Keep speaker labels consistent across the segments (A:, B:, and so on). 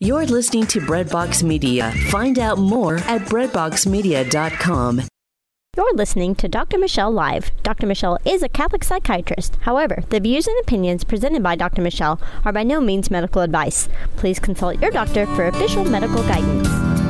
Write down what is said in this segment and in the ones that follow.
A: You're listening to Breadbox Media. Find out more at breadboxmedia.com.
B: You're listening to Dr. Michelle Live. Dr. Michelle is a Catholic psychiatrist. However, the views and opinions presented by Dr. Michelle are by no means medical advice. Please consult your doctor for official medical guidance.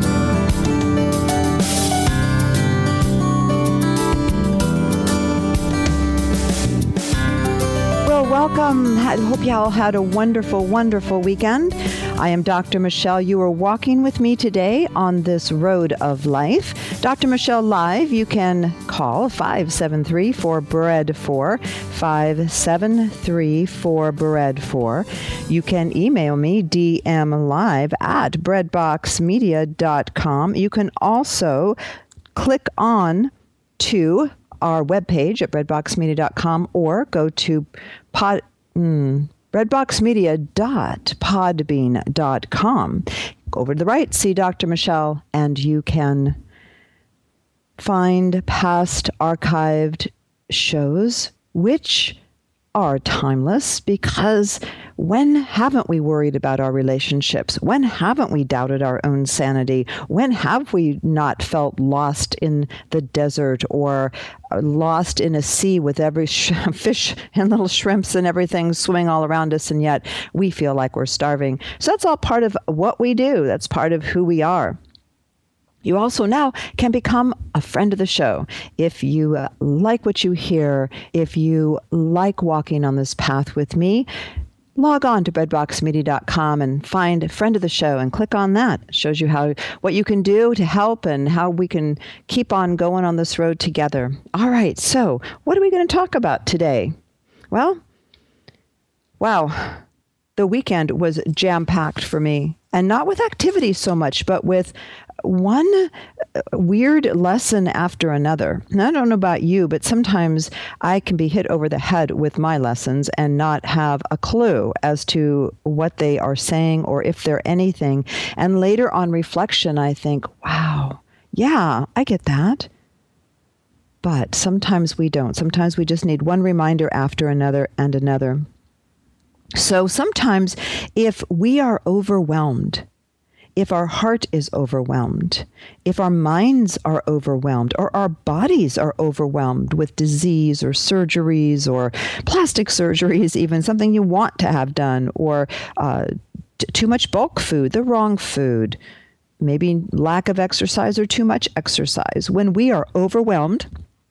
C: Well, welcome. I hope you all had a wonderful, wonderful weekend. I am Dr. Michelle. You are walking with me today on this road of life. Dr. Michelle Live, you can call 573-4BREAD4, 573-4BREAD4. You can email me, dmlive@breadboxmedia.com. You can also click on to our webpage at breadboxmedia.com or go to breadboxmedia.podbean.com. Go over to the right, see Dr. Michelle, and you can find past archived shows, which are timeless, because when haven't we worried about our relationships? When haven't we doubted our own sanity? When have we not felt lost in the desert or lost in a sea with every fish and little shrimps and everything swimming all around us, and yet we feel like we're starving? So that's all part of what we do. That's part of who we are. You also now can become a friend of the show. If you like what you hear, if you like walking on this path with me, log on to breadboxmedia.com and find Friend of the Show and click on that. It shows you what you can do to help and how we can keep on going on this road together. All right, so what are we going to talk about today? Well, wow, the weekend was jam-packed for me, and not with activity so much, but with one weird lesson after another. And I don't know about you, but sometimes I can be hit over the head with my lessons and not have a clue as to what they are saying or if they're anything. And later on reflection, I think, wow, yeah, I get that. But sometimes we don't. Sometimes we just need one reminder after another and another. So sometimes if we are overwhelmed, if our heart is overwhelmed, if our minds are overwhelmed, or our bodies are overwhelmed with disease or surgeries or plastic surgeries, even something you want to have done, or too much bulk food, the wrong food, maybe lack of exercise or too much exercise. When we are overwhelmed,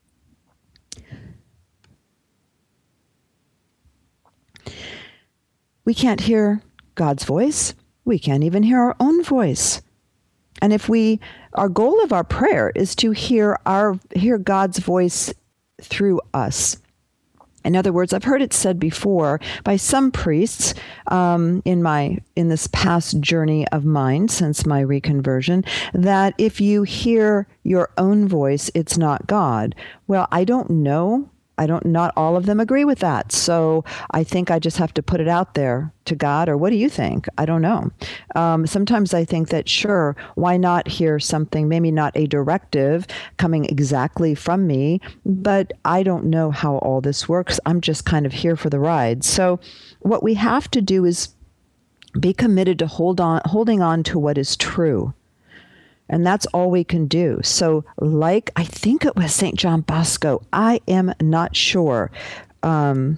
C: we can't hear God's voice. We can't even hear our own voice. And if our goal of our prayer is to hear God's voice through us. In other words, I've heard it said before by some priests in this past journey of mine since my reconversion, that if you hear your own voice, it's not God. Well, I don't know. Not all of them agree with that. So I think I just have to put it out there to God, or what do you think? I don't know. Sometimes I think that, sure, why not hear something, maybe not a directive coming exactly from me, but I don't know how all this works. I'm just kind of here for the ride. So what we have to do is be committed to holding on to what is true. And that's all we can do. So like, I think it was St. John Bosco. I am not sure. I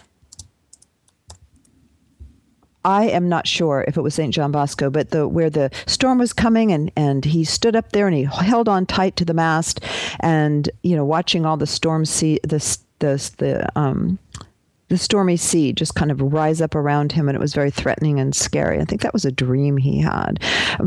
C: am not sure if it was St. John Bosco, but where the storm was coming and he stood up there and he held on tight to the mast and, watching all the storm the stormy sea just kind of rise up around him. And it was very threatening and scary. I think that was a dream he had.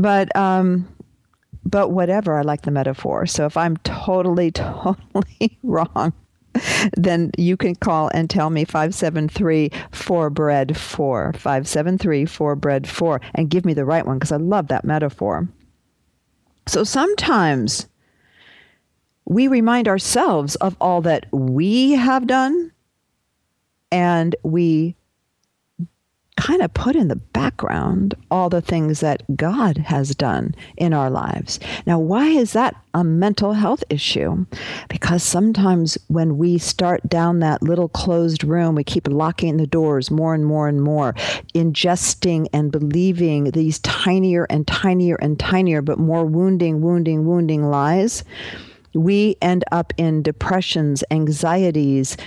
C: But whatever, I like the metaphor. So if I'm totally wrong, then you can call and tell me 573-4BREAD4, 573-4BREAD4, and give me the right one, because I love that metaphor. So sometimes we remind ourselves of all that we have done, and we kind of put in the background all the things that God has done in our lives. Now, why is that a mental health issue? Because sometimes when we start down that little closed room, we keep locking the doors more and more and more, ingesting and believing these tinier and tinier and tinier, but more wounding lies. We end up in depressions, anxieties,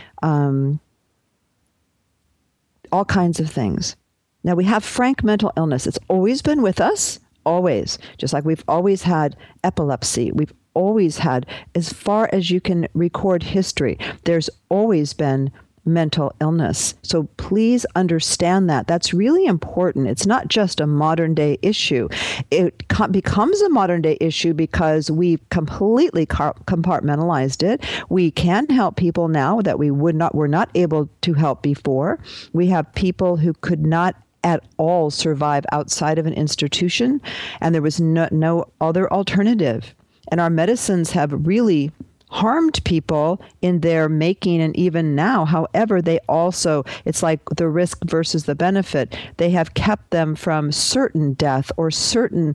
C: all kinds of things. Now, we have frank mental illness. It's always been with us, always. Just like we've always had epilepsy. We've always had, as far as you can record history, there's always been mental illness. So please understand that. That's really important. It's not just a modern day issue. It becomes a modern day issue because we've completely compartmentalized it. We can help people now that we were not able to help before. We have people who could not at all survive outside of an institution, and there was no other alternative. And our medicines have really harmed people in their making, and even now. However, they also, it's like the risk versus the benefit. They have kept them from certain death or certain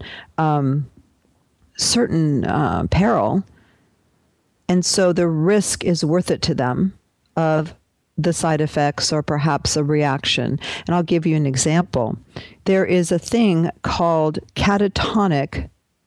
C: peril. And so the risk is worth it to them of the side effects or perhaps a reaction. And I'll give you an example. There is a thing called catatonia.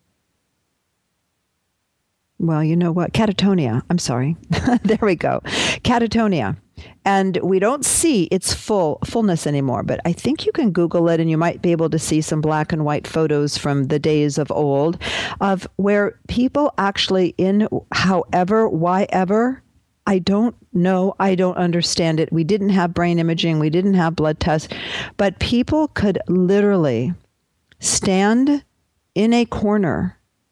C: I'm sorry. There we go. Catatonia. And we don't see its fullness anymore, but I think you can Google it and you might be able to see some black and white photos from the days of old of where people actually whyever, I don't know, I don't understand it. We didn't have brain imaging, we didn't have blood tests, but people could literally stand in a corner.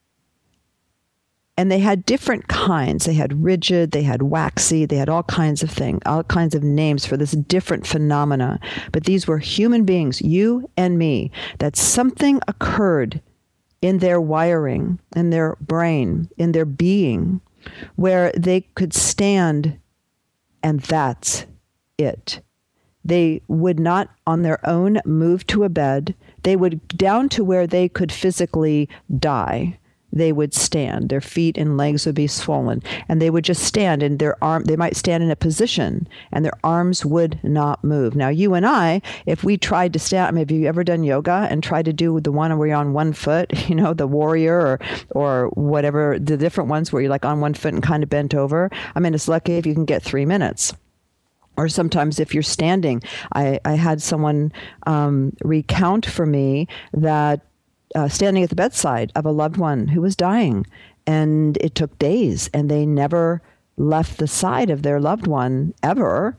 C: And they had different kinds. They had rigid, they had waxy, they had all kinds of things, all kinds of names for this different phenomena. But these were human beings, you and me, that something occurred in their wiring, in their brain, in their being, where they could stand, and that's it. They would not on their own move to a bed. They would down to where they could physically die. They would stand. Their feet and legs would be swollen, and they would just stand, and they might stand in a position, and their arms would not move. Now, you and I, if we tried to stand, have you ever done yoga and tried to do the one where you're on one foot, the warrior or whatever, the different ones where you're like on one foot and kind of bent over? I mean, it's lucky if you can get 3 minutes. Or sometimes if you're standing, I had someone recount for me that standing at the bedside of a loved one who was dying, and it took days, and they never left the side of their loved one ever.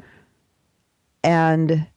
C: And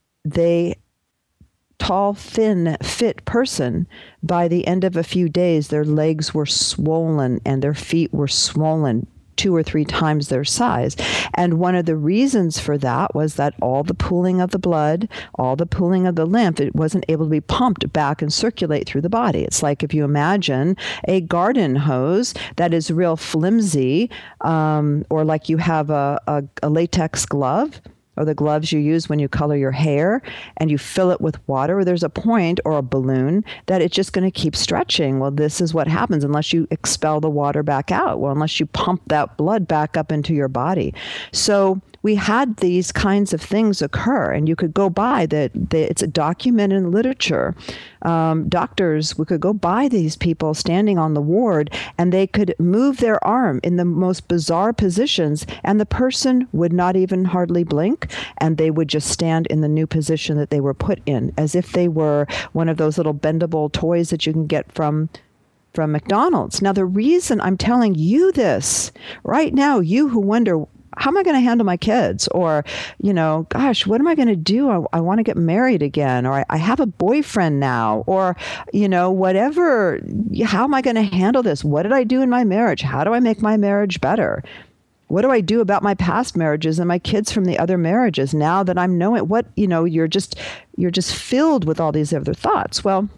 C: tall, thin, fit person, by the end of a few days, their legs were swollen and their feet were swollen 2 or 3 times their size. And one of the reasons for that was that all the pooling of the blood, all the pooling of the lymph, it wasn't able to be pumped back and circulate through the body. It's like if you imagine a garden hose that is real flimsy, or like you have a latex glove, or the gloves you use when you color your hair, and you fill it with water, there's a point, or a balloon, that it's just going to keep stretching. Well, this is what happens unless you expel the water back out. Well, unless you pump that blood back up into your body. So we had these kinds of things occur, and you could go by that. It's documented in literature. Doctors, we could go by these people standing on the ward, and they could move their arm in the most bizarre positions, and the person would not even hardly blink, and they would just stand in the new position that they were put in, as if they were one of those little bendable toys that you can get from McDonald's. Now, the reason I'm telling you this right now, you who wonder, how am I going to handle my kids? Or, gosh, what am I going to do? I want to get married again, or I have a boyfriend now, or, whatever. How am I going to handle this? What did I do in my marriage? How do I make my marriage better? What do I do about my past marriages and my kids from the other marriages now that I'm knowing what, you're just filled with all these other thoughts. Well,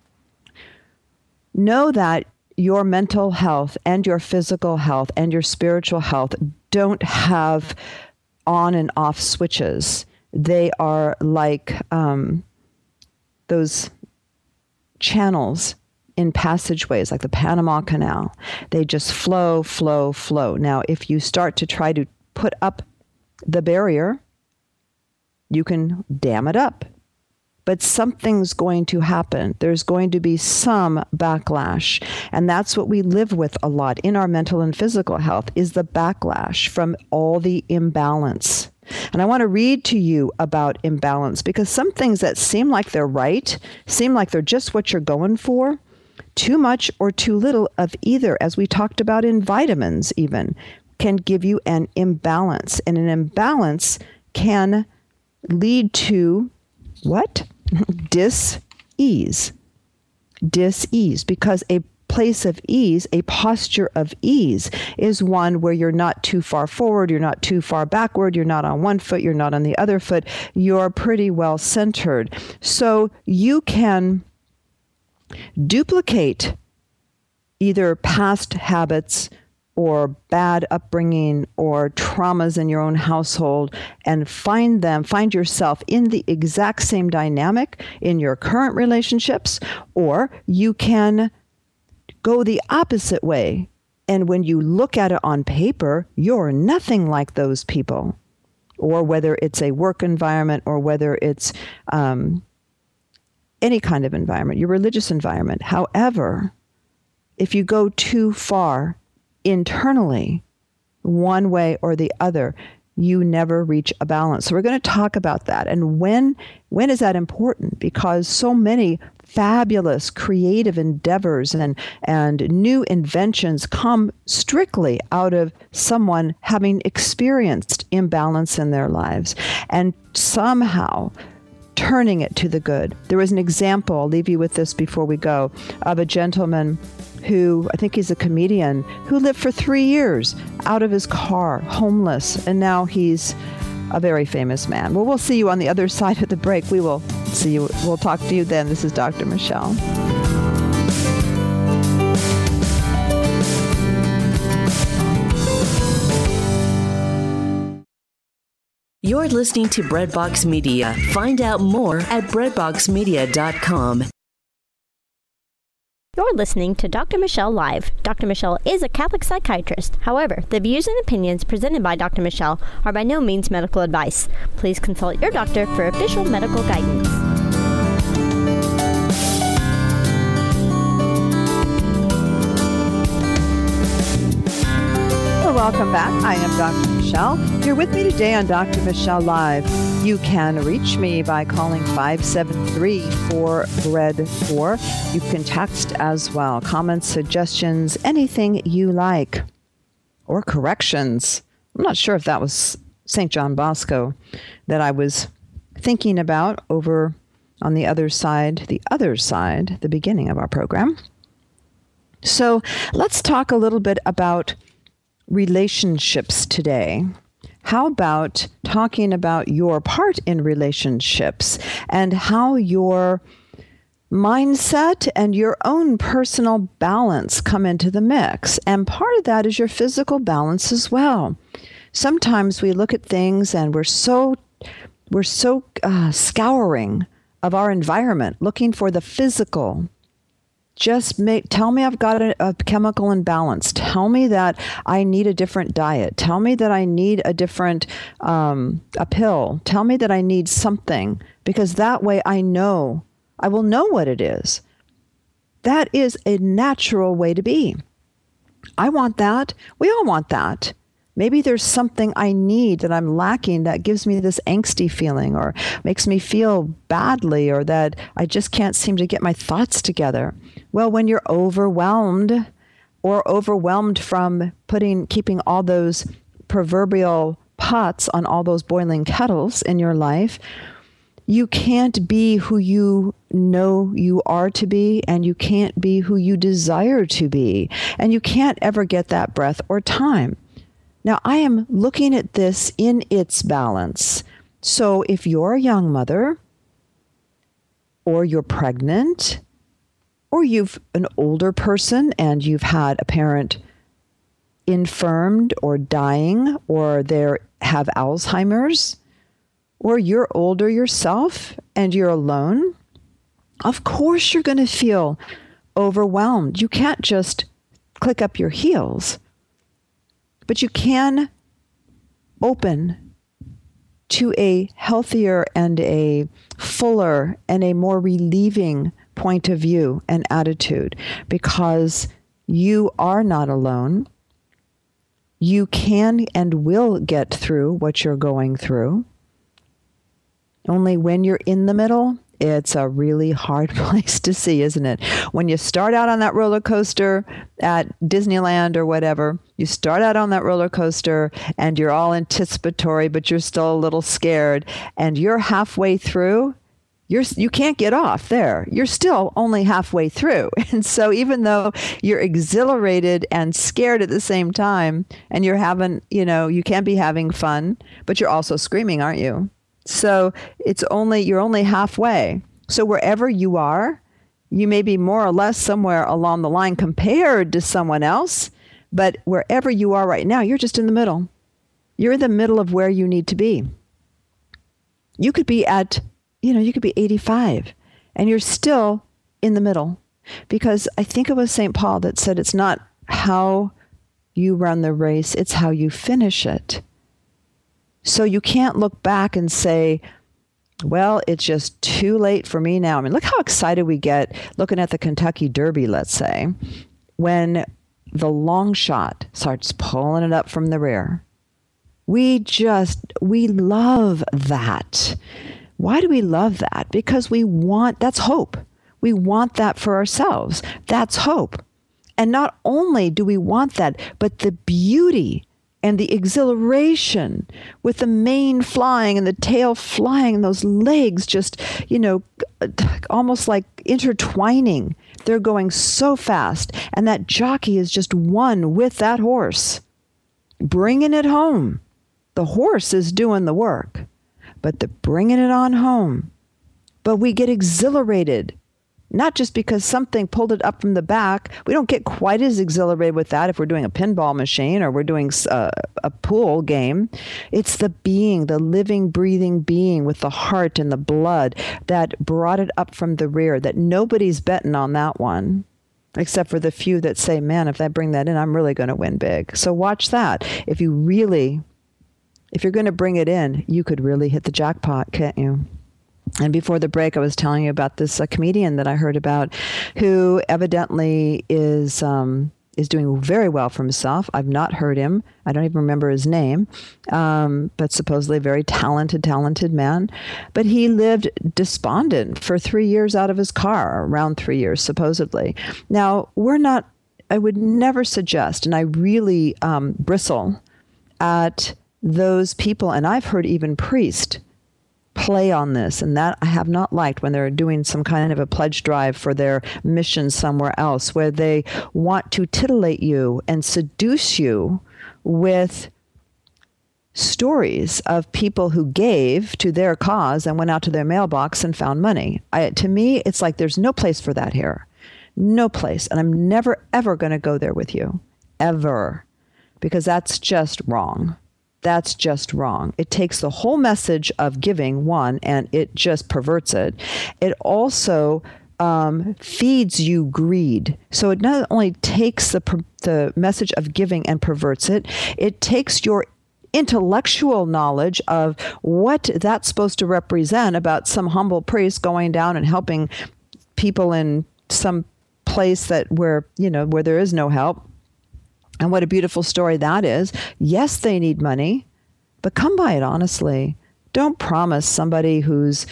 C: know that your mental health and your physical health and your spiritual health don't have on and off switches. They are like those channels in passageways like the Panama Canal. They just flow, flow, flow. Now, if you start to try to put up the barrier, you can dam it up. But something's going to happen. There's going to be some backlash. And that's what we live with a lot in our mental and physical health, is the backlash from all the imbalance. And I want to read to you about imbalance, because some things that seem like they're right, seem like they're just what you're going for, too much or too little of either, as we talked about in vitamins even, can give you an imbalance. And an imbalance can lead to what? Dis-ease. Dis-ease, because a place of ease, a posture of ease, is one where you're not too far forward, you're not too far backward, you're not on one foot, you're not on the other foot, you're pretty well centered. So you can duplicate either past habits or bad upbringing or traumas in your own household and find yourself in the exact same dynamic in your current relationships, or you can go the opposite way. And when you look at it on paper, you're nothing like those people, or whether it's a work environment or whether it's any kind of environment, your religious environment. However, if you go too far internally, one way or the other, you never reach a balance. So we're going to talk about that. And when is that important? Because so many fabulous creative endeavors and new inventions come strictly out of someone having experienced imbalance in their lives and somehow turning it to the good. There was an example, I'll leave you with this before we go, of a gentleman who, I think he's a comedian, who lived for 3 years out of his car, homeless, and now he's a very famous man. Well, we'll see you on the other side of the break. We will see you. We'll talk to you then. This is Dr. Michelle.
A: You're listening to Breadbox Media. Find out more at breadboxmedia.com.
B: You're listening to Dr. Michelle Live. Dr. Michelle is a Catholic psychiatrist. However, the views and opinions presented by Dr. Michelle are by no means medical advice. Please consult your doctor for official medical guidance.
C: Welcome back. I am Dr. Michelle. You're with me today on Dr. Michelle Live. You can reach me by calling 573-4BREAD4. You can text as well. Comments, suggestions, anything you like. Or corrections. I'm not sure if that was St. John Bosco that I was thinking about over on the other side, the beginning of our program. So let's talk a little bit about relationships today. How about talking about your part in relationships and how your mindset and your own personal balance come into the mix? And part of that is your physical balance as well. Sometimes we look at things and we're so scouring of our environment, looking for the physical. Tell me I've got a chemical imbalance. Tell me that I need a different diet. Tell me that I need a different, a pill. Tell me that I need something, because that way I will know what it is. That is a natural way to be. I want that. We all want that. Maybe there's something I need that I'm lacking that gives me this angsty feeling or makes me feel badly, or that I just can't seem to get my thoughts together. Well, when you're overwhelmed from keeping all those proverbial pots on all those boiling kettles in your life, you can't be who you know you are to be, and you can't be who you desire to be, and you can't ever get that breath or time. Now, I am looking at this in its balance. So if you're a young mother, or you're pregnant, or you've an older person and you've had a parent infirmed or dying, or they have Alzheimer's, or you're older yourself and you're alone, Of course you're going to feel overwhelmed. You can't just click up your heels, but you can open to a healthier and a fuller and a more relieving point of view and attitude, because you are not alone. You can and will get through what you're going through. Only when you're in the middle, it's a really hard place to see, isn't it? When you start out on that roller coaster at Disneyland or whatever, you start out on that roller coaster and you're all anticipatory, but you're still a little scared, and you're halfway through, you can't get off there. You're still only halfway through. And so even though you're exhilarated and scared at the same time, and you're having, you can't be having fun, but you're also screaming, aren't you? So you're only halfway. So wherever you are, you may be more or less somewhere along the line compared to someone else, but wherever you are right now, you're just in the middle. You're in the middle of where you need to be. You could be you could be 85 and you're still in the middle, because I think it was St. Paul that said it's not how you run the race, it's how you finish it. So you can't look back and say, well, it's just too late for me now. I mean, look how excited we get looking at the Kentucky Derby, let's say, when the long shot starts pulling it up from the rear. We love that. Why do we love that? Because that's hope. We want that for ourselves. That's hope. And not only do we want that, but the beauty and the exhilaration with the mane flying and the tail flying and those legs just, almost like intertwining. They're going so fast. And that jockey is just one with that horse, bringing it home. The horse is doing the work, but the bringing it on home. But we get exhilarated, not just because something pulled it up from the back. We don't get quite as exhilarated with that if we're doing a pinball machine or we're doing a pool game. It's the being, the living, breathing being with the heart and the blood that brought it up from the rear, that nobody's betting on that one, except for the few that say, man, if I bring that in, I'm really going to win big. So watch that. If you're going to bring it in, you could really hit the jackpot, can't you? And before the break, I was telling you about this comedian that I heard about, who evidently is doing very well for himself. I've not heard him. I don't even remember his name, but supposedly a very talented man. But he lived despondent for 3 years out of his car, around 3 years, supposedly. Now, I would never suggest, and I really bristle at those people, and I've heard even priests play on this, and that I have not liked, when they're doing some kind of a pledge drive for their mission somewhere else, where they want to titillate you and seduce you with stories of people who gave to their cause and went out to their mailbox and found money. To me, it's like there's no place for that here. No place. And I'm never, ever going to go there with you. Ever. Because that's just wrong. That's just wrong. It takes the whole message of giving, one, and it just perverts it. It also feeds you greed. So it not only takes the message of giving and perverts it, it takes your intellectual knowledge of what that's supposed to represent about some humble priest going down and helping people in some place where there is no help. And what a beautiful story that is. Yes, they need money, but come by it honestly. Don't promise somebody who is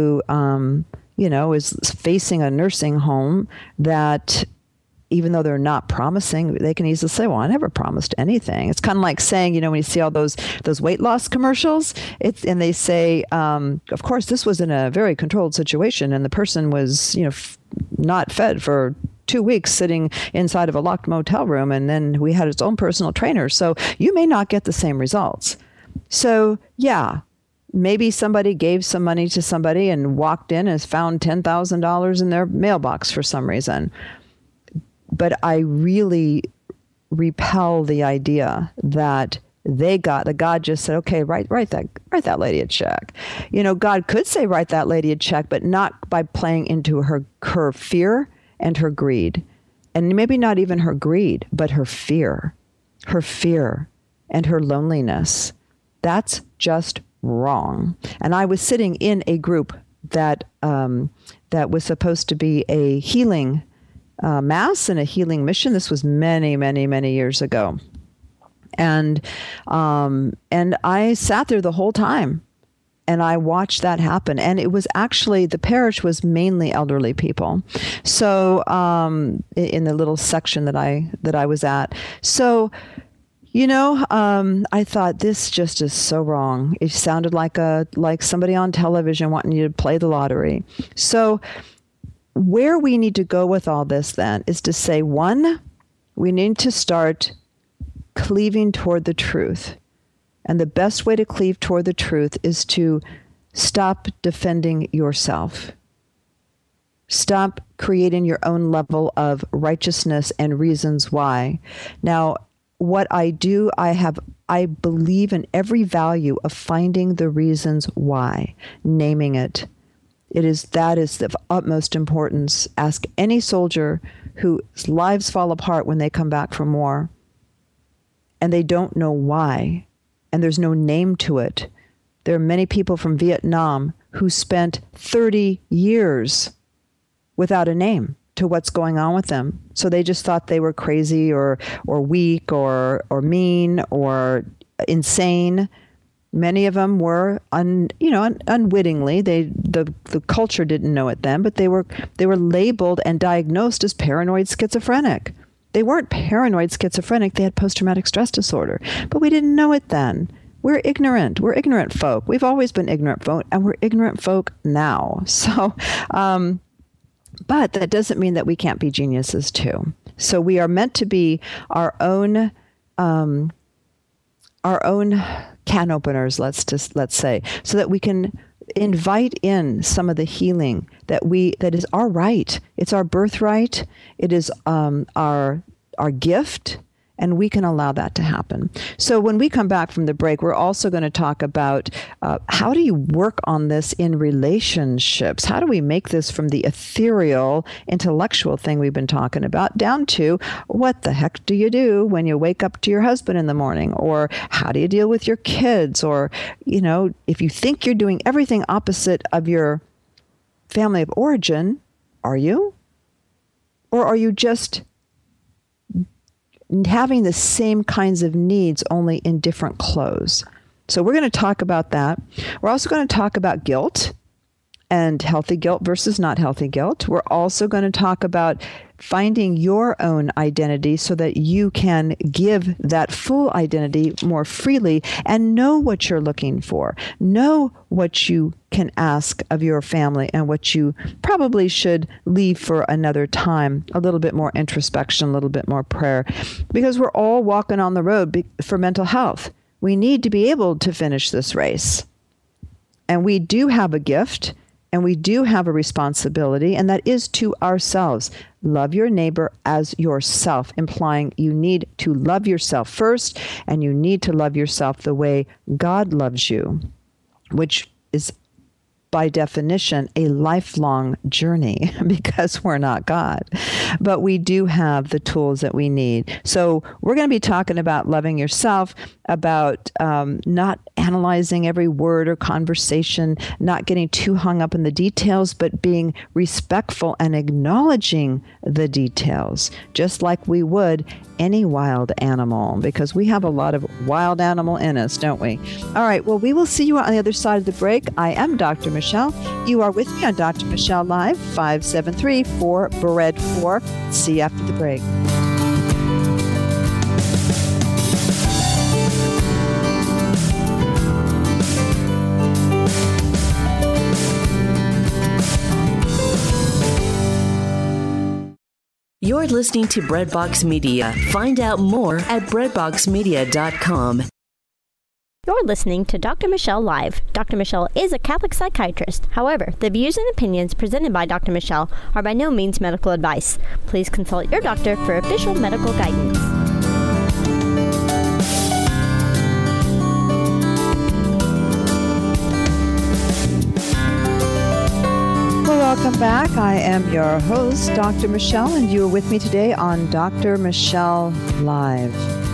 C: facing a nursing home that, even though they're not promising, they can easily say, well, I never promised anything. It's kind of like saying, when you see all those weight loss commercials, and they say, of course, this was in a very controlled situation, and the person was, not fed for 2 weeks sitting inside of a locked motel room, and then we had its own personal trainer. So you may not get the same results. So yeah, maybe somebody gave some money to somebody and walked in and has found $10,000 in their mailbox for some reason. But I really repel the idea that God just said, okay, write that lady a check. God could say, write that lady a check, but not by playing into her fear and her greed. And maybe not even her greed, but her fear and her loneliness. That's just wrong. And I was sitting in a group that was supposed to be a healing mass and a healing mission. This was many, many, many years ago. And I sat there the whole time and I watched that happen. And it was actually, the parish was mainly elderly people. So, in the little section that I was at. So, I thought this just is so wrong. It sounded like somebody on television wanting you to play the lottery. So where we need to go with all this then is to say, one, we need to start cleaving toward the truth. And the best way to cleave toward the truth is to stop defending yourself. Stop creating your own level of righteousness and reasons why. Now, what I do, I believe in every value of finding the reasons why, naming it. That is the utmost importance. Ask any soldier whose lives fall apart when they come back from war, and they don't know why, and there's no name to it. There are many people from Vietnam who spent 30 years without a name to what's going on with them. So they just thought they were crazy or weak or mean or insane. Many of them were unwittingly. The culture didn't know it then, but they were labeled and diagnosed as paranoid schizophrenic. They weren't paranoid schizophrenic. They had post-traumatic stress disorder, but we didn't know it then. We're ignorant. We're ignorant folk. We've always been ignorant folk, and we're ignorant folk now. So, but that doesn't mean that we can't be geniuses too. So we are meant to be our own can openers, let's say, so that we can invite in some of the healing that is our right. It's our birthright. It is our gift. And we can allow that to happen. So when we come back from the break, we're also going to talk about how do you work on this in relationships? How do we make this from the ethereal, intellectual thing we've been talking about down to what the heck do you do when you wake up to your husband in the morning? Or how do you deal with your kids? Or, if you think you're doing everything opposite of your family of origin, are you? Or are you just having the same kinds of needs, only in different clothes? So we're going to talk about that. We're also going to talk about guilt and healthy guilt versus not healthy guilt. We're also going to talk about finding your own identity so that you can give that full identity more freely and know what you're looking for. Know what you can ask of your family and what you probably should leave for another time. A little bit more introspection, a little bit more prayer, because we're all walking on the road for mental health. We need to be able to finish this race. And we do have a gift. And we do have a responsibility, and that is to ourselves. Love your neighbor as yourself, implying you need to love yourself first, and you need to love yourself the way God loves you, which is by definition a lifelong journey because we're not God. But we do have the tools that we need. So we're going to be talking about loving yourself, about not analyzing every word or conversation, not getting too hung up in the details, but being respectful and acknowledging the details, just like we would any wild animal, because we have a lot of wild animal in us, don't we? All right, well, we will see you on the other side of the break. I am Dr. Michelle. You are with me on Dr. Michelle Live, 573-4-BREAD-4. See you after the break.
A: You're listening to Breadbox Media. Find out more at breadboxmedia.com.
B: You're listening to Dr. Michelle Live. Dr. Michelle is a Catholic psychiatrist. However, the views and opinions presented by Dr. Michelle are by no means medical advice. Please consult your doctor for official medical guidance.
C: welcome back. I am your host, Dr. Michelle, and you are with me today on Dr. Michelle Live.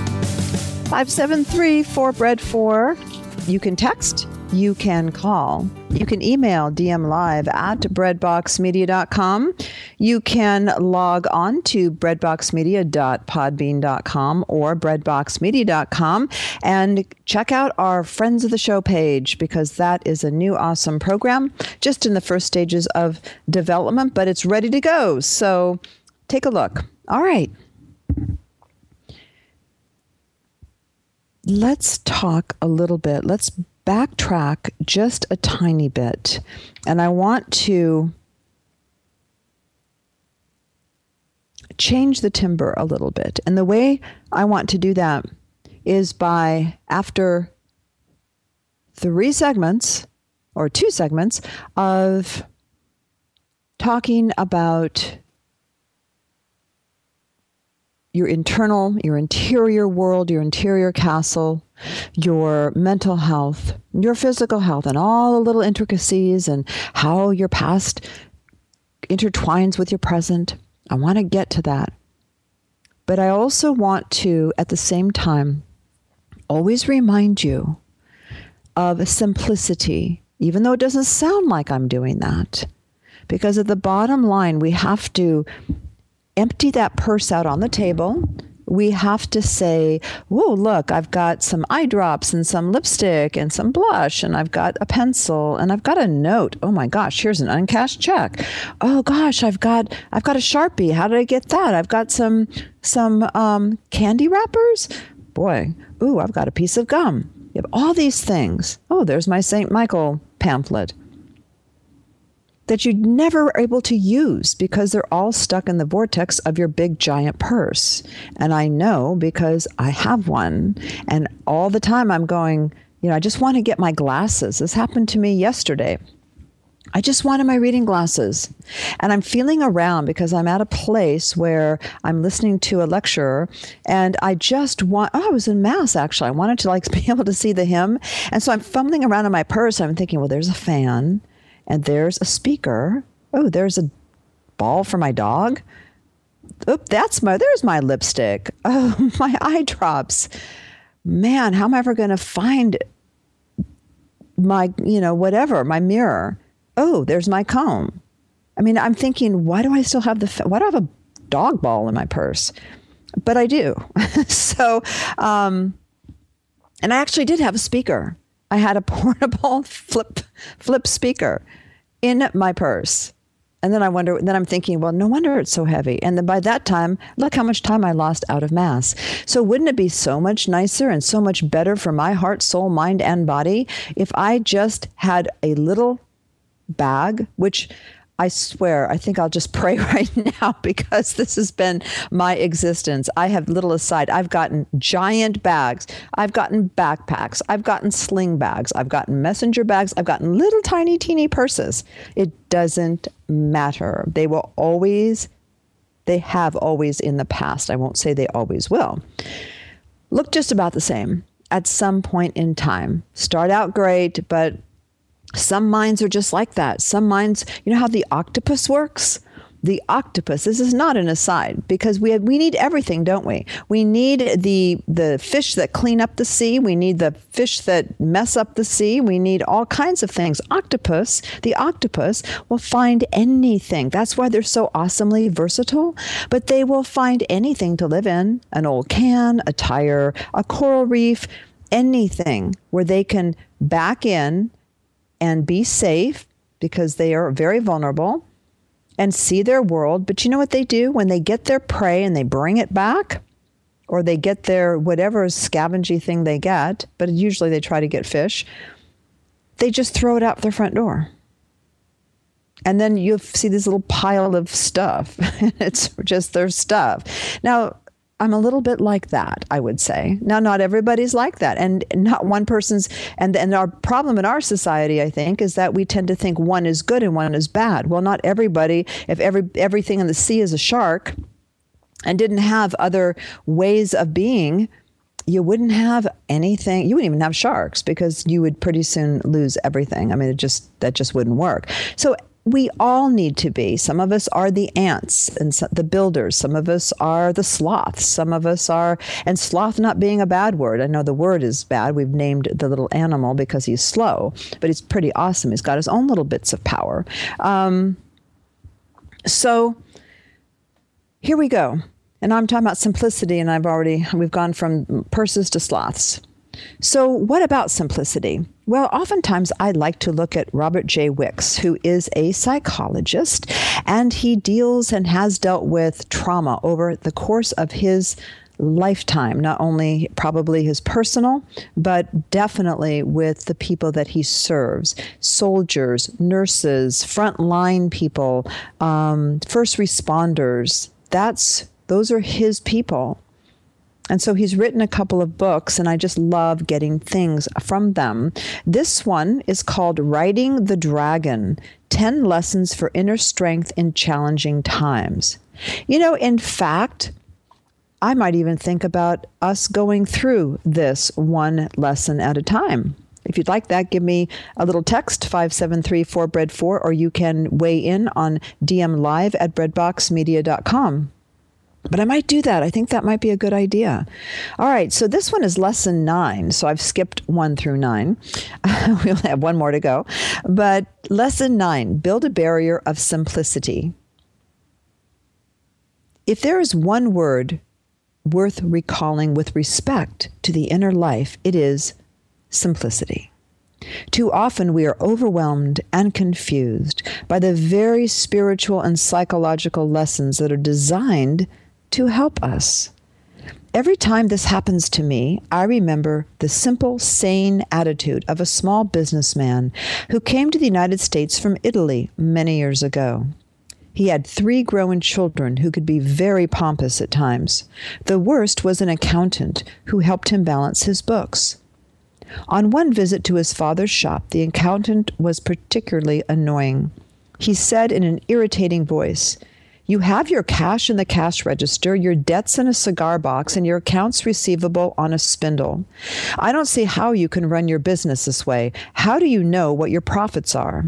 C: 573-4BREAD4. You can text, you can call, you can email DM live at breadboxmedia.com. You can log on to breadboxmedia.podbean.com or breadboxmedia.com and check out our Friends of the Show page, because that is a new awesome program just in the first stages of development, but it's ready to go. So take a look. All right. Let's talk a little bit. Let's backtrack just a tiny bit. And I want to change the timbre a little bit. And the way I want to do that is by, after 3 segments or 2 segments of talking about your interior world, your interior castle, your mental health, your physical health, and all the little intricacies and how your past intertwines with your present. I want to get to that. But I also want to, at the same time, always remind you of simplicity, even though it doesn't sound like I'm doing that. Because at the bottom line, we have to empty that purse out on the table. We have to say, whoa, look, I've got some eye drops and some lipstick and some blush, and I've got a pencil and I've got a note. Oh my gosh, here's an uncashed check. Oh gosh, I've got a Sharpie. How did I get that? I've got some candy wrappers. Boy, ooh, I've got a piece of gum. You have all these things. Oh, there's my St. Michael pamphlet that you never were able to use because they're all stuck in the vortex of your big giant purse. And I know because I have one. And all the time I'm going, I just want to get my glasses. This happened to me yesterday. I just wanted my reading glasses. And I'm feeling around because I'm at a place where I'm listening to a lecturer, and I just I was in Mass actually. I wanted to be able to see the hymn. And so I'm fumbling around in my purse. I'm thinking, well, there's a fan. And there's a speaker. Oh, there's a ball for my dog. Oh, there's my lipstick. Oh, my eye drops. Man, how am I ever going to find my, my mirror? Oh, there's my comb. I mean, I'm thinking, why do I still have why do I have a dog ball in my purse? But I do. So, and I actually did have a speaker. I had a portable flip speaker in my purse. And then I'm thinking, well, no wonder it's so heavy. And then by that time, look how much time I lost out of Mass. So wouldn't it be so much nicer and so much better for my heart, soul, mind, and body if I just had a little bag, which I swear, I think I'll just pray right now because this has been my existence. I have little aside. I've gotten giant bags. I've gotten backpacks. I've gotten sling bags. I've gotten messenger bags. I've gotten little tiny, teeny purses. It doesn't matter. They have always in the past. I won't say they always will. Look just about the same at some point in time. Start out great, but some minds are just like that. Some minds, you know how the octopus works? The octopus, this is not an aside, because we need everything, don't we? We need the fish that clean up the sea. We need the fish that mess up the sea. We need all kinds of things. The octopus will find anything. That's why they're so awesomely versatile. But they will find anything to live in, an old can, a tire, a coral reef, anything where they can back in and be safe, because they are very vulnerable, and see their world. But you know what they do when they get their prey and they bring it back, or they get their whatever scavengy thing they get, but usually they try to get fish, they just throw it out their front door. And then you see this little pile of stuff. It's just their stuff. Now, I'm a little bit like that, I would say. Now, not everybody's like that. And not one person's, and our problem in our society, I think, is that we tend to think one is good and one is bad. Well, not everybody. If everything in the sea is a shark and didn't have other ways of being, you wouldn't have anything. You wouldn't even have sharks, because you would pretty soon lose everything. I mean, that just wouldn't work. So we all need to be. Some of us are the ants and the builders. Some of us are the sloths. Some of us are, and sloth not being a bad word. I know the word is bad. We've named the little animal because he's slow, but he's pretty awesome. He's got his own little bits of power. So here we go. And I'm talking about simplicity, and we've gone from purses to sloths. So what about simplicity? Well, oftentimes I like to look at Robert J. Wicks, who is a psychologist, and he deals and has dealt with trauma over the course of his lifetime, not only probably his personal, but definitely with the people that he serves, soldiers, nurses, frontline people, first responders. Those are his people. And so he's written a couple of books, and I just love getting things from them. This one is called Riding the Dragon, 10 Lessons for Inner Strength in Challenging Times. In fact, I might even think about us going through this one lesson at a time. If you'd like that, give me a little text, 573-4BREAD4, or you can weigh in on DM Live at breadboxmedia.com. But I might do that. I think that might be a good idea. All right. So this one is lesson 9. So I've skipped 1 through 9. We only have one more to go. But lesson 9, build a barrier of simplicity. If there is one word worth recalling with respect to the inner life, it is simplicity. Too often we are overwhelmed and confused by the very spiritual and psychological lessons that are designed to help us. Every time this happens to me, I remember the simple, sane attitude of a small businessman who came to the United States from Italy many years ago. He had 3 grown children who could be very pompous at times. The worst was an accountant who helped him balance his books. On one visit to his father's shop, the accountant was particularly annoying. He said in an irritating voice, "You have your cash in the cash register, your debts in a cigar box, and your accounts receivable on a spindle. I don't see how you can run your business this way. How do you know what your profits are?"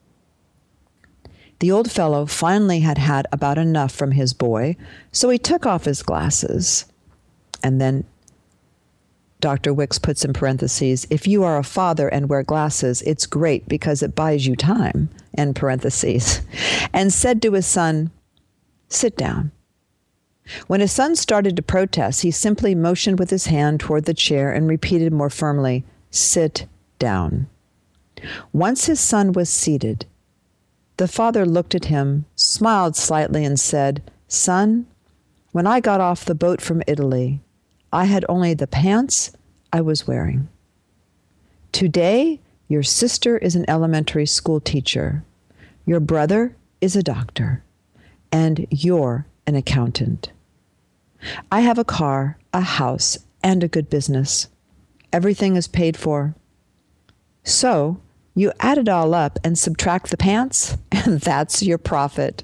C: The old fellow finally had had about enough from his boy, so he took off his glasses. And then Dr. Wicks puts in parentheses, "If you are a father and wear glasses, it's great because it buys you time," end parentheses, and said to his son, "Sit down." When his son started to protest, he simply motioned with his hand toward the chair and repeated more firmly, "Sit down." Once his son was seated, the father looked at him, smiled slightly, and said, "Son, when I got off the boat from Italy, I had only the pants I was wearing. Today, your sister is an elementary school teacher. Your brother is a doctor. And you're an accountant. I have a car, a house, and a good business. Everything is paid for. So you add it all up and subtract the pants, and that's your profit."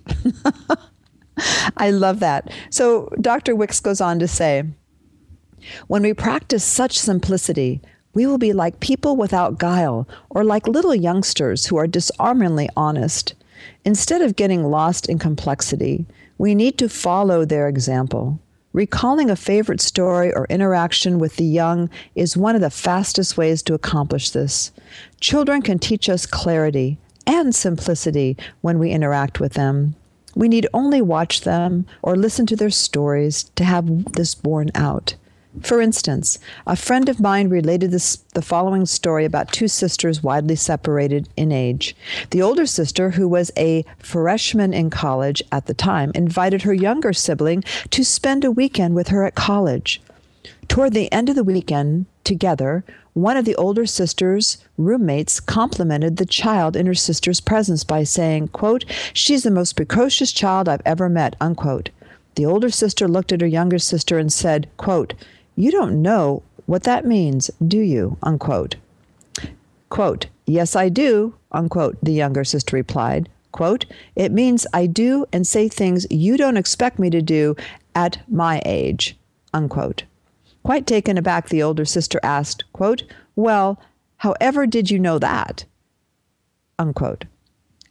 C: I love that. So Dr. Wicks goes on to say, when we practice such simplicity, we will be like people without guile, or like little youngsters who are disarmingly honest. Instead of getting lost in complexity, we need to follow their example. Recalling a favorite story or interaction with the young is one of the fastest ways to accomplish this. Children can teach us clarity and simplicity when we interact with them. We need only watch them or listen to their stories to have this borne out. For instance, a friend of mine related the following story about 2 sisters widely separated in age. The older sister, who was a freshman in college at the time, invited her younger sibling to spend a weekend with her at college. Toward the end of the weekend, together, one of the older sister's roommates complimented the child in her sister's presence by saying, quote, "She's the most precocious child I've ever met," unquote. The older sister looked at her younger sister and said, quote, "You don't know what that means, do you?" unquote. Quote, "Yes, I do," unquote, the younger sister replied. Quote, "It means I do and say things you don't expect me to do at my age," unquote. Quite taken aback, the older sister asked, quote, "Well, however did you know that?" unquote.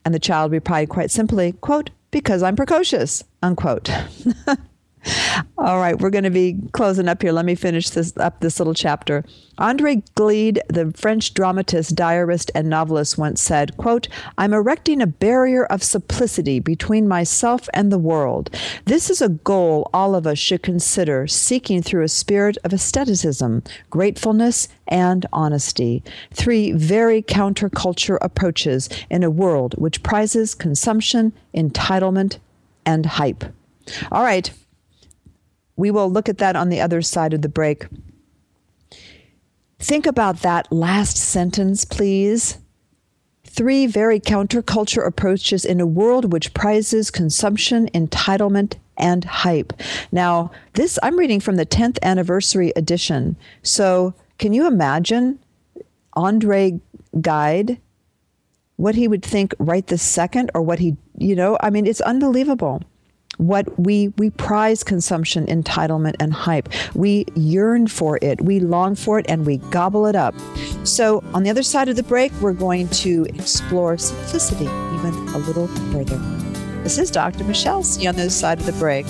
C: And the child replied quite simply, quote, because I'm precocious, unquote. All right, we're going to be closing up here. Let me finish this little chapter. André Gide, the French dramatist, diarist, and novelist, once said, quote, I'm erecting a barrier of simplicity between myself and the world. This is a goal all of us should consider seeking through a spirit of aestheticism, gratefulness, and honesty. 3 very counterculture approaches in a world which prizes consumption, entitlement, and hype. All right. We will look at that on the other side of the break. Think about that last sentence, please. 3 very counterculture approaches in a world which prizes consumption, entitlement, and hype. Now, this I'm reading from the 10th anniversary edition. So can you imagine André Gide, what he would think right this second, or what he, it's unbelievable. What we prize consumption, entitlement, and hype. We yearn for it, we long for it, and we gobble it up. So on the other side of the break, we're going to explore simplicity even a little further. This is Dr. Michelle. See you on the other side of the break.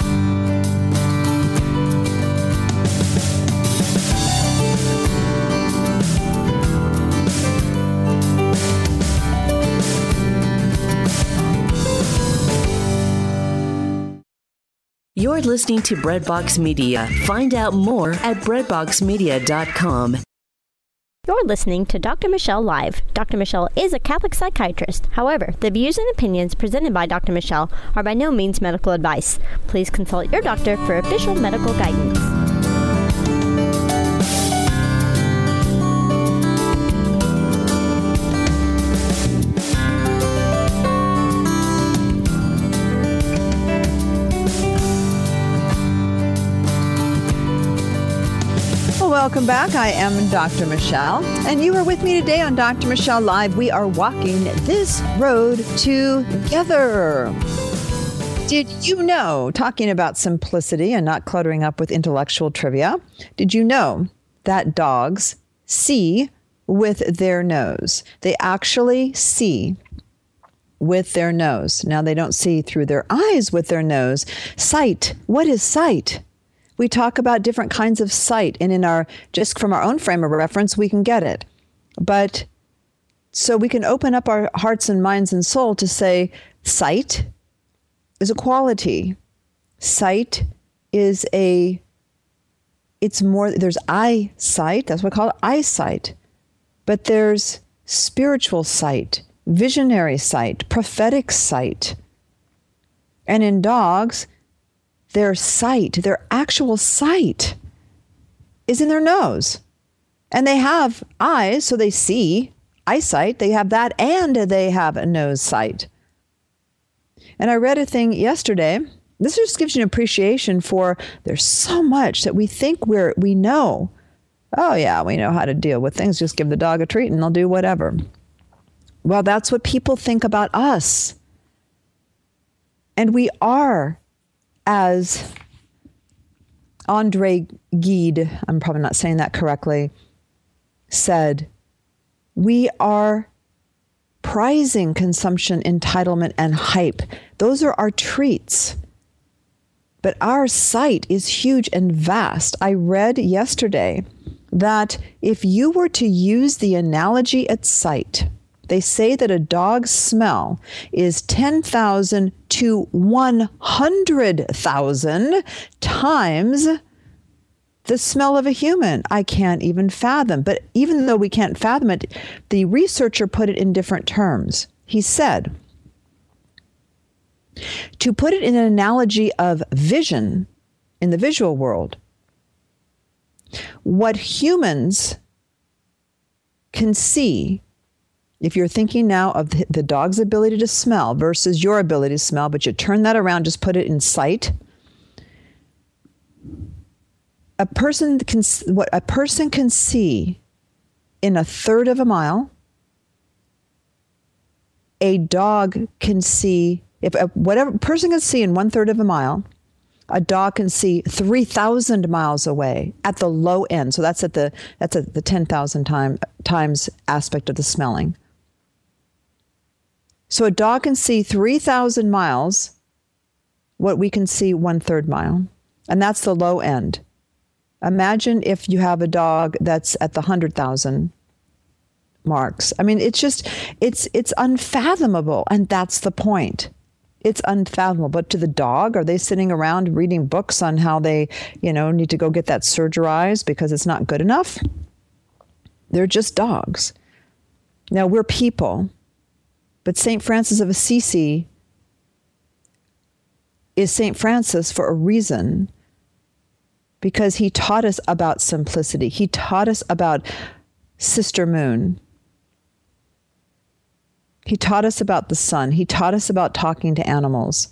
A: You're listening to Breadbox Media. Find out more at breadboxmedia.com.
B: You're listening to Dr. Michelle Live. Dr. Michelle is a Catholic psychiatrist. However, the views and opinions presented by Dr. Michelle are by no means medical advice. Please consult your doctor for official medical guidance.
C: Welcome back. I am Dr. Michelle, and you are with me today on Dr. Michelle Live. We are walking this road together. Did you know, talking about simplicity and not cluttering up with intellectual trivia, did you know that dogs see with their nose? They actually see with their nose. Now, they don't see through their eyes with their nose. Sight. What is sight? We talk about different kinds of sight, and just from our own frame of reference, we can get it. But so we can open up our hearts and minds and soul to say sight is a quality. Sight is it's more, there's eyesight, that's what we call it, eyesight. But there's spiritual sight, visionary sight, prophetic sight. And in dogs, their sight, their actual sight, is in their nose. And they have eyes, so they see eyesight. They have that, and they have a nose sight. And I read a thing yesterday. This just gives you an appreciation for there's so much that we think we know. Oh, yeah, we know how to deal with things. Just give the dog a treat and they'll do whatever. Well, that's what people think about us. And we are, as André Gide, I'm probably not saying that correctly, said, we are prizing consumption, entitlement, and hype. Those are our treats. But our sight is huge and vast. I read yesterday that if you were to use the analogy at sight, they say that a dog's smell is 10,000 to 100,000 times the smell of a human. I can't even fathom. But even though we can't fathom it, the researcher put it in different terms. He said, to put it in an analogy of vision in the visual world, what humans can see, if you're thinking now of the dog's ability to smell versus your ability to smell, but you turn that around, just put it in sight. What a person can see in a third of a mile, a dog can see, whatever person can see in 1/3 of a mile, a dog can see 3,000 miles away at the low end. So that's at the 10,000 times aspect of the smelling. So a dog can see 3,000 miles, what we can see 1/3 mile. And that's the low end. Imagine if you have a dog that's at the 100,000 marks. I mean, it's unfathomable. And that's the point. It's unfathomable. But to the dog, are they sitting around reading books on how they, need to go get that surgerized because it's not good enough? They're just dogs. Now, we're people. But St. Francis of Assisi is St. Francis for a reason, because he taught us about simplicity. He taught us about Sister Moon. He taught us about the sun. He taught us about talking to animals.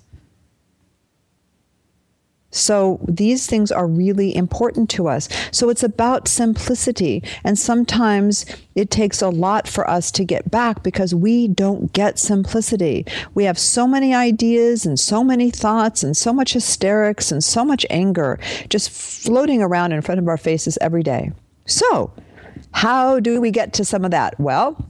C: So these things are really important to us. So it's about simplicity. And sometimes it takes a lot for us to get back because we don't get simplicity. We have so many ideas and so many thoughts and so much hysterics and so much anger just floating around in front of our faces every day. So how do we get to some of that? Well,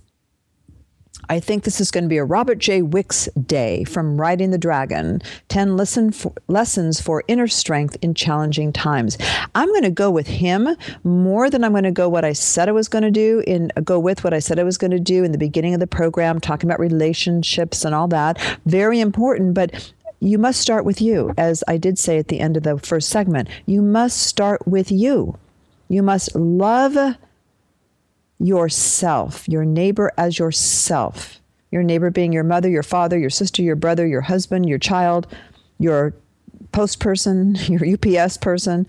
C: I think this is going to be a Robert J. Wicks day from Riding the Dragon, 10 lessons for inner strength in challenging times. I'm going to go with him more than I'm going to go what I said I was going to do go with what I said I was going to do in the beginning of the program, talking about relationships and all that. Very important, but you must start with you. As I did say at the end of the first segment, you must start with you. You must love yourself, your neighbor as yourself, your neighbor being your mother, your father, your sister, your brother, your husband, your child, your post person, your UPS person,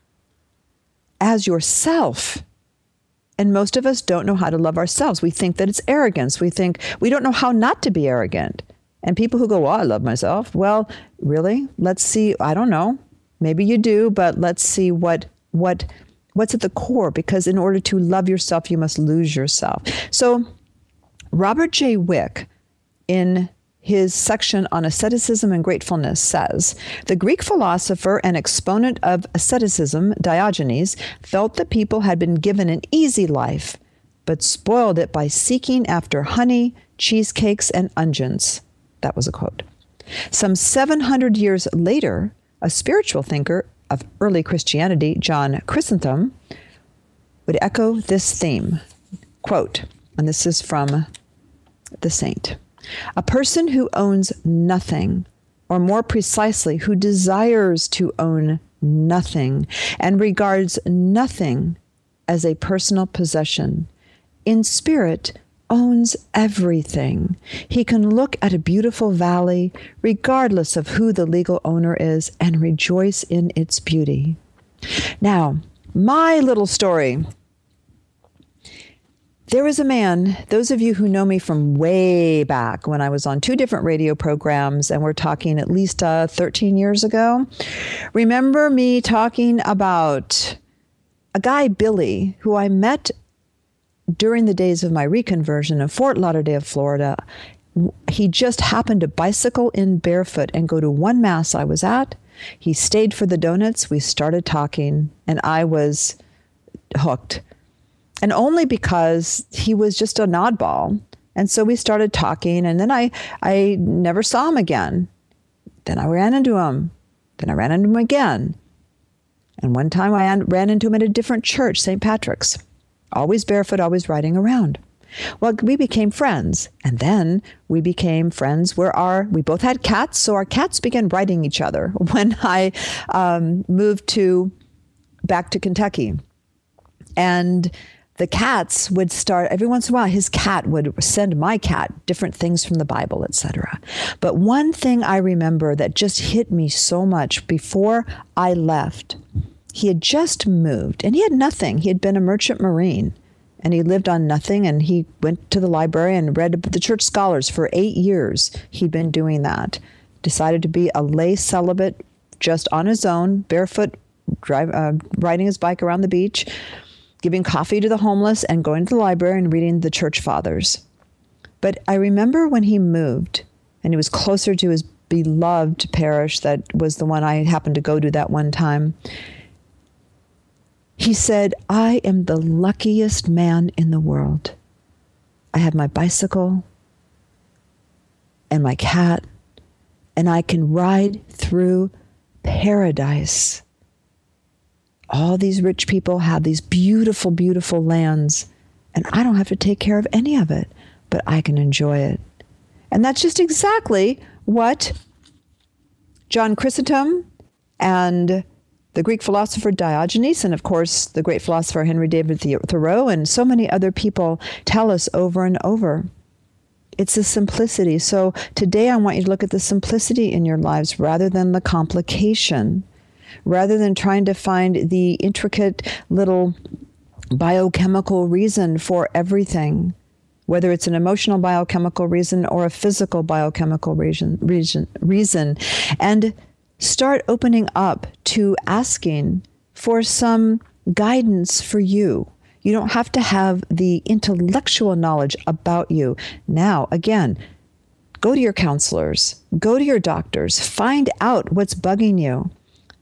C: as yourself. And most of us don't know how to love ourselves. We think that it's arrogance. We think we don't know how not to be arrogant. And people who go, well, I love myself. Well, really? Let's see. I don't know. Maybe you do, but let's see what's at the core, because in order to love yourself, you must lose yourself. So Robert J. Wick, in his section on asceticism and gratefulness, says, the Greek philosopher and exponent of asceticism, Diogenes, felt that people had been given an easy life, but spoiled it by seeking after honey, cheesecakes, and unguents. That was a quote. Some 700 years later, a spiritual thinker of early Christianity, John Chrysostom, would echo this theme. Quote, and this is from the saint, a person who owns nothing, or more precisely, who desires to own nothing and regards nothing as a personal possession, in spirit owns everything. He can look at a beautiful valley, regardless of who the legal owner is, and rejoice in its beauty. Now, my little story. There was a man, those of you who know me from way back when I was on 2 different radio programs, and we're talking at least 13 years ago, remember me talking about a guy, Billy, who I met during the days of my reconversion in Fort Lauderdale, Florida. He just happened to bicycle in barefoot and go to one mass I was at. He stayed for the donuts. We started talking, and I was hooked. And only because he was just an oddball. And so we started talking, and then I never saw him again. Then I ran into him. Then I ran into him again. And one time I ran into him at a different church, St. Patrick's. Always barefoot, always riding around. Well, we became friends. And then we became friends where we both had cats. So our cats began riding each other when I moved back to Kentucky. And the cats would start, every once in a while, his cat would send my cat different things from the Bible, etc. But one thing I remember that just hit me so much before I left, he had just moved and he had nothing. He had been a merchant marine and he lived on nothing, and he went to the library and read the church scholars for 8 years. He'd been doing that. Decided to be a lay celibate just on his own, barefoot, riding his bike around the beach, giving coffee to the homeless, and going to the library and reading the church fathers. But I remember when he moved and he was closer to his beloved parish, that was the one I happened to go to that one time. He said, I am the luckiest man in the world. I have my bicycle. and my cat, and I can ride through paradise. All these rich people have these beautiful, beautiful lands, and I don't have to take care of any of it, but I can enjoy it. And that's just exactly what John Chrysostom and the Greek philosopher Diogenes, and of course the great philosopher Henry David Thoreau, and so many other people tell us over and over. It's the simplicity. So today I want you to look at the simplicity in your lives rather than the complication, rather than trying to find the intricate little biochemical reason for everything, whether it's an emotional biochemical reason or a physical biochemical reason, and start opening up to asking for some guidance for you. You don't have to have the intellectual knowledge about you. Now, again, go to your counselors, go to your doctors, find out what's bugging you.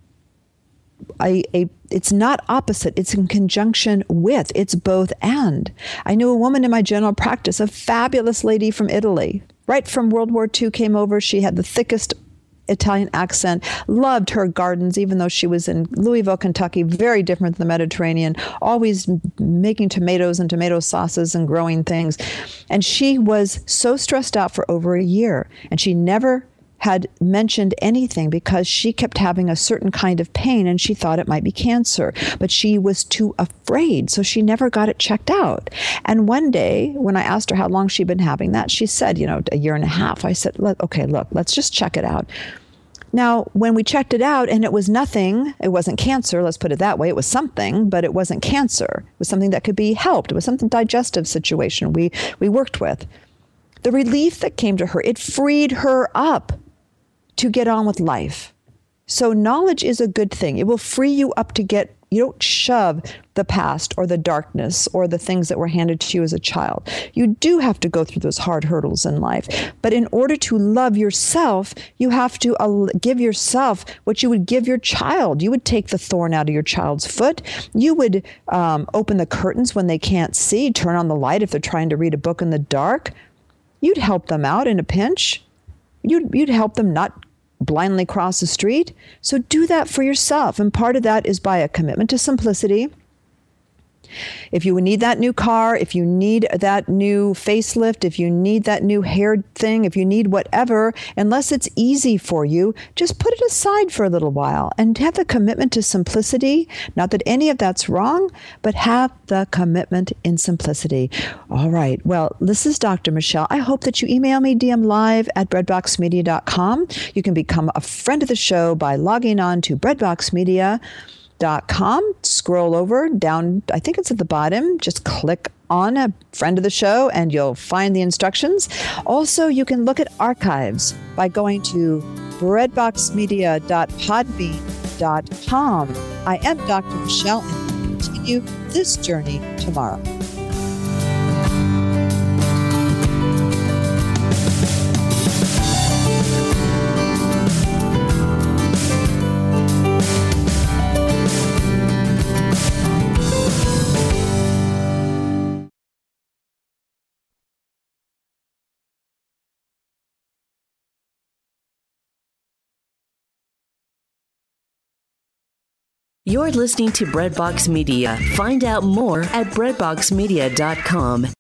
C: It's not opposite. It's in conjunction with. It's both and. I knew a woman in my general practice, a fabulous lady from Italy. Right from World War II came over. She had the thickest Italian accent, loved her gardens, even though she was in Louisville, Kentucky, very different than the Mediterranean, always making tomatoes and tomato sauces and growing things. And she was so stressed out for over a year, and she never had mentioned anything because she kept having a certain kind of pain and she thought it might be cancer, but she was too afraid, so she never got it checked out. And one day when I asked her how long she'd been having that, she said, a year and a half. I said, okay, look, let's just check it out. Now, when we checked it out and it was nothing, it wasn't cancer, let's put it that way, it was something, but it wasn't cancer. It was something that could be helped. It was something digestive situation we worked with. The relief that came to her, it freed her up to get on with life. So knowledge is a good thing. It will free you up to you don't shove the past or the darkness or the things that were handed to you as a child. You do have to go through those hard hurdles in life. But in order to love yourself, you have to give yourself what you would give your child. You would take the thorn out of your child's foot. You would open the curtains when they can't see, turn on the light if they're trying to read a book in the dark. You'd help them out in a pinch. You'd help them not blindly cross the street. So do that for yourself. And part of that is by a commitment to simplicity. If you need that new car, if you need that new facelift, if you need that new hair thing, if you need whatever, unless it's easy for you, just put it aside for a little while and have the commitment to simplicity. Not that any of that's wrong, but have the commitment in simplicity. All right. Well, this is Dr. Michelle. I hope that you email me, DM live at breadboxmedia.com. You can become a friend of the show by logging on to breadboxmedia.com. Scroll over down, I think it's at the bottom. Just click on a friend of the show and you'll find the instructions. Also, you can look at archives by going to breadboxmedia.podbean.com. I am Dr. Michelle and we'll continue this journey tomorrow.
A: You're listening to Breadbox Media. Find out more at breadboxmedia.com.